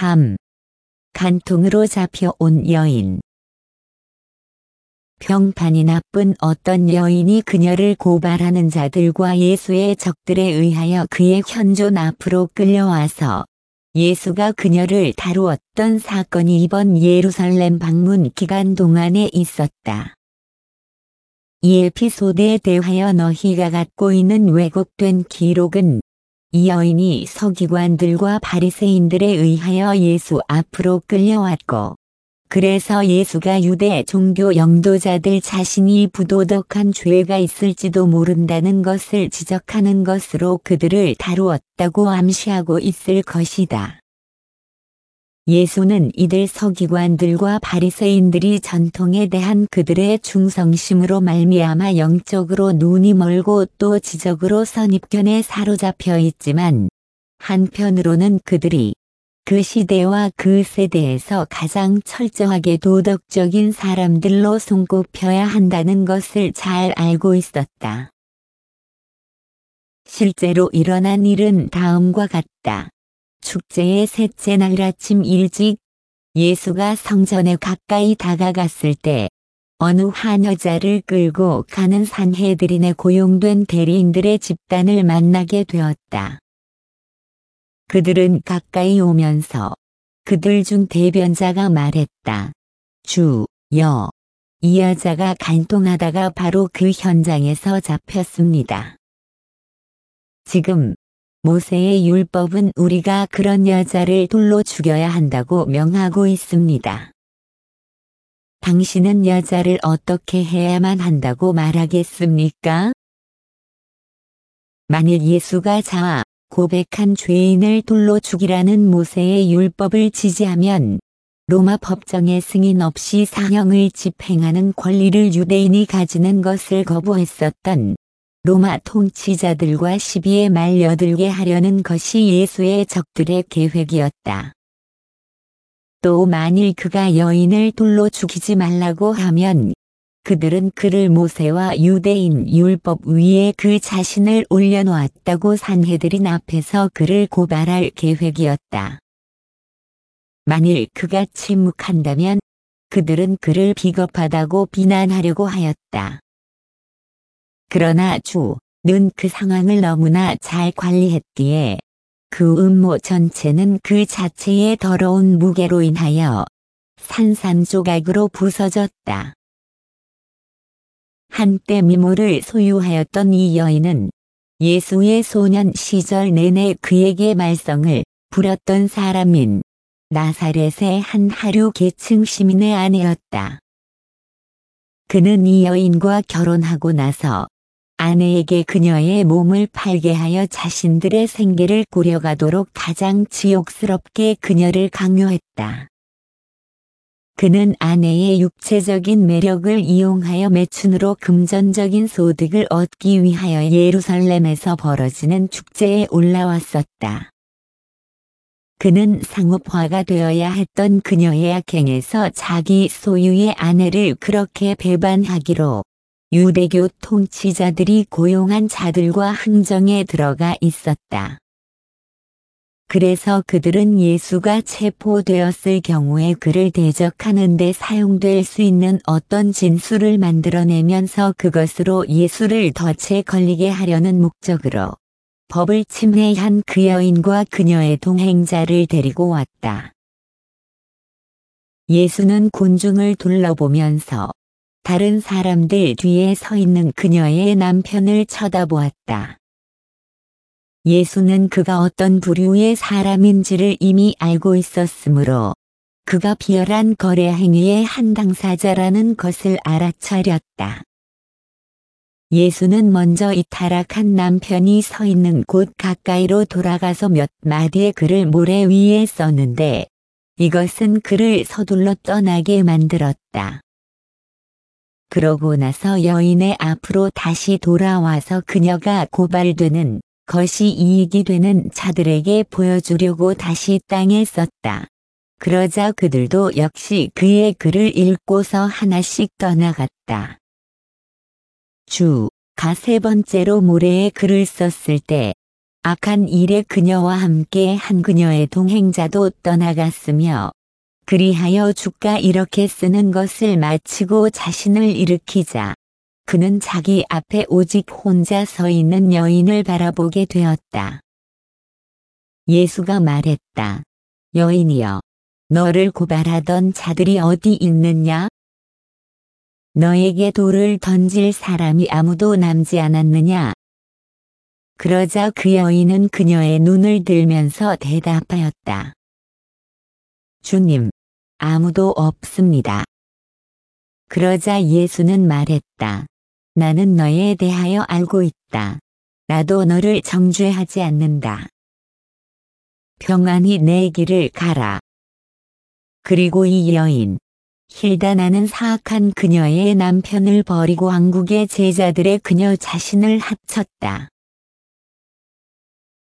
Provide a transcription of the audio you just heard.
3. 간통으로 잡혀온 여인. 평판이 나쁜 어떤 여인이 그녀를 고발하는 자들과 예수의 적들에 의하여 그의 현존 앞으로 끌려와서 예수가 그녀를 다루었던 사건이 이번 예루살렘 방문 기간 동안에 있었다. 이 에피소드에 대하여 너희가 갖고 있는 왜곡된 기록은 이 여인이 서기관들과 바리새인들에 의하여 예수 앞으로 끌려왔고, 그래서 예수가 유대 종교 영도자들 자신이 부도덕한 죄가 있을지도 모른다는 것을 지적하는 것으로 그들을 다루었다고 암시하고 있을 것이다. 예수는 이들 서기관들과 바리새인들이 전통에 대한 그들의 충성심으로 말미암아 영적으로 눈이 멀고 또 지적으로 선입견에 사로잡혀 있지만, 한편으로는 그들이 그 시대와 그 세대에서 가장 철저하게 도덕적인 사람들로 손꼽혀야 한다는 것을 잘 알고 있었다. 실제로 일어난 일은 다음과 같다. 축제의 셋째 날 아침 일찍 예수가 성전에 가까이 다가갔을 때 어느 한 여자를 끌고 가는 산헤드린에 고용된 대리인들의 집단을 만나게 되었다. 그들은 가까이 오면서 그들 중 대변자가 말했다. 주여, 이 여자가 간통하다가 바로 그 현장에서 잡혔습니다. 지금 모세의 율법은 우리가 그런 여자를 돌로 죽여야 한다고 명하고 있습니다. 당신은 여자를 어떻게 해야만 한다고 말하겠습니까? 만일 예수가 자아 고백한 죄인을 돌로 죽이라는 모세의 율법을 지지하면 로마 법정의 승인 없이 사형을 집행하는 권리를 유대인이 가지는 것을 거부했었던 로마 통치자들과 시비에 말려들게 하려는 것이 예수의 적들의 계획이었다. 또 만일 그가 여인을 돌로 죽이지 말라고 하면 그들은 그를 모세와 유대인 율법 위에 그 자신을 올려놓았다고 산헤드린 앞에서 그를 고발할 계획이었다. 만일 그가 침묵한다면 그들은 그를 비겁하다고 비난하려고 하였다. 그러나 주는 그 상황을 너무나 잘 관리했기에 그 음모 전체는 그 자체의 더러운 무게로 인하여 산산조각으로 부서졌다. 한때 미모를 소유하였던 이 여인은 예수의 소년 시절 내내 그에게 말썽을 부렸던 사람인 나사렛의 한 하류 계층 시민의 아내였다. 그는 이 여인과 결혼하고 나서 아내에게 그녀의 몸을 팔게 하여 자신들의 생계를 꾸려가도록 가장 지옥스럽게 그녀를 강요했다. 그는 아내의 육체적인 매력을 이용하여 매춘으로 금전적인 소득을 얻기 위하여 예루살렘에서 벌어지는 축제에 올라왔었다. 그는 상업화가 되어야 했던 그녀의 악행에서 자기 소유의 아내를 그렇게 배반하기로 유대교 통치자들이 고용한 자들과 흥정에 들어가 있었다. 그래서 그들은 예수가 체포되었을 경우에 그를 대적하는 데 사용될 수 있는 어떤 진술을 만들어내면서 그것으로 예수를 덫에 걸리게 하려는 목적으로 법을 침해한 그 여인과 그녀의 동행자를 데리고 왔다. 예수는 군중을 둘러보면서 다른 사람들 뒤에 서 있는 그녀의 남편을 쳐다보았다. 예수는 그가 어떤 부류의 사람인지를 이미 알고 있었으므로 그가 비열한 거래 행위의 한 당사자라는 것을 알아차렸다. 예수는 먼저 이 타락한 남편이 서 있는 곳 가까이로 돌아가서 몇 마디의 글을 모래 위에 썼는데 이것은 그를 서둘러 떠나게 만들었다. 그러고 나서 여인의 앞으로 다시 돌아와서 그녀가 고발되는 것이 이익이 되는 자들에게 보여주려고 다시 땅에 썼다. 그러자 그들도 역시 그의 글을 읽고서 하나씩 떠나갔다. 주가 세 번째로 모래에 글을 썼을 때 악한 일에 그녀와 함께 한 그녀의 동행자도 떠나갔으며 그리하여 주가 이렇게 쓰는 것을 마치고 자신을 일으키자 그는 자기 앞에 오직 혼자 서 있는 여인을 바라보게 되었다. 예수가 말했다. 여인이여, 너를 고발하던 자들이 어디 있느냐? 너에게 돌을 던질 사람이 아무도 남지 않았느냐? 그러자 그 여인은 그녀의 눈을 들면서 대답하였다. 주님, 아무도 없습니다. 그러자 예수는 말했다. 나는 너에 대하여 알고 있다. 나도 너를 정죄하지 않는다. 평안히 내 길을 가라. 그리고 이 여인, hilda나는 사악한 그녀의 남편을 버리고 왕국의 제자들의 그녀 자신을 합쳤다.